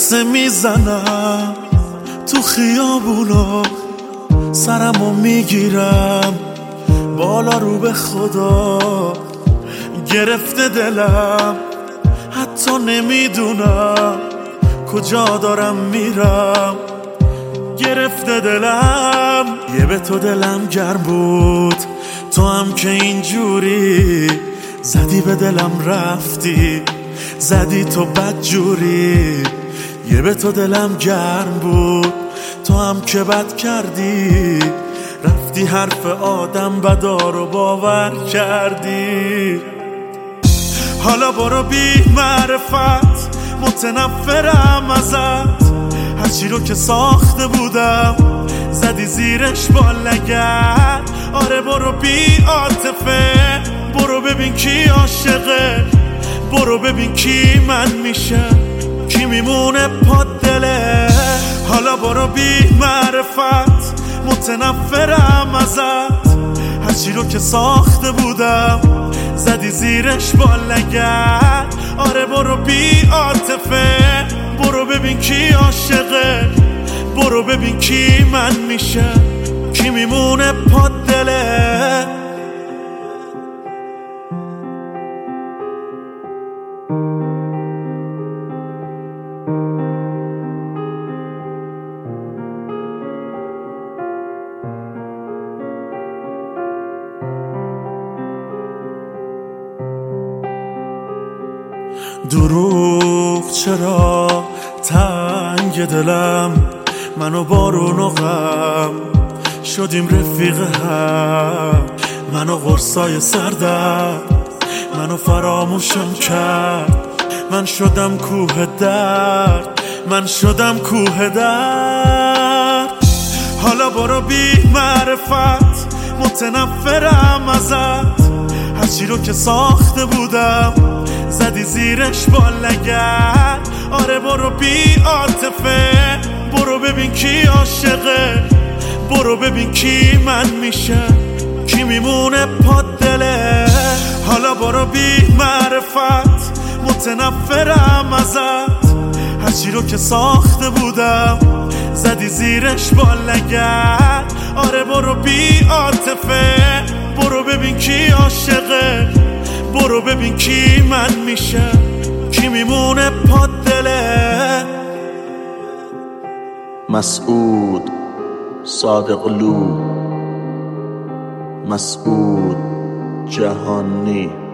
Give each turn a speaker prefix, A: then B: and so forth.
A: لحظه میزنم تو خیابونا، سرمو میگیرم بالا رو به خدا. گرفته دلم حتی نمیدونم کجا دارم میرم. گرفته دلم یه به تو دلم گرم بود، تو هم که اینجوری زدی به دلم رفتی، زدی تو بد جوری. یه به تو دلم گرم بود، تو هم که بد کردی، رفتی حرف آدم بدا رو باور کردی. حالا برو بی معرفت، متنفرم ازت، هرچی رو که ساخته بودم زدی زیرش با لگد. آره برو بی عاطفه، برو ببین کی عاشقه، برو ببین کی من میشه، کی میمونه پا دله. حالا برو بی معرفت، متنفرم ازت، هرچی رو که ساخته بودم زدی زیرش با لگد. آره برو بی عاطفه، برو ببین کی عاشقه، برو ببین کی من میشه، کی میمونه پا دله. دروغ چرا تنگ دلم، منو بارون و غم شدیم رفیق هم. منو قرصای سردم، منو فراموشم کرد، من شدم کوه درد، من شدم کوه درد. حالا برو بی معرفت، متنفرم ازت، هرچی رو که ساخته بودم زدی زیرش با لگد. آره برو بی عاطفه، برو ببین کی عاشقه، برو ببین کی من میشه، کی میمونه پا دله. حالا برو بی معرفت، متنفرم ازت، هرچی رو که ساخته بودم زدی زیرش با لگد. آره برو بی عاطفه، برو ببین کی عاشقه، برو ببین کی من میشه، کی میمونه پا دله.
B: مسعود صادقلو، مسعود جهانی.